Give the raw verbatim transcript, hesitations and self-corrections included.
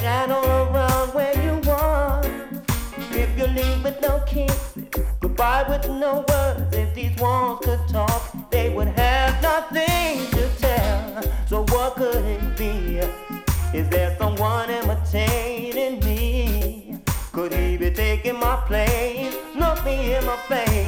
shadow around where you are. If you leave with no kiss, goodbye with no words. If these walls could talk, they would have nothing to tell. So what could it be? Is there someone imitating me? Could he be taking my place? Look me in my face.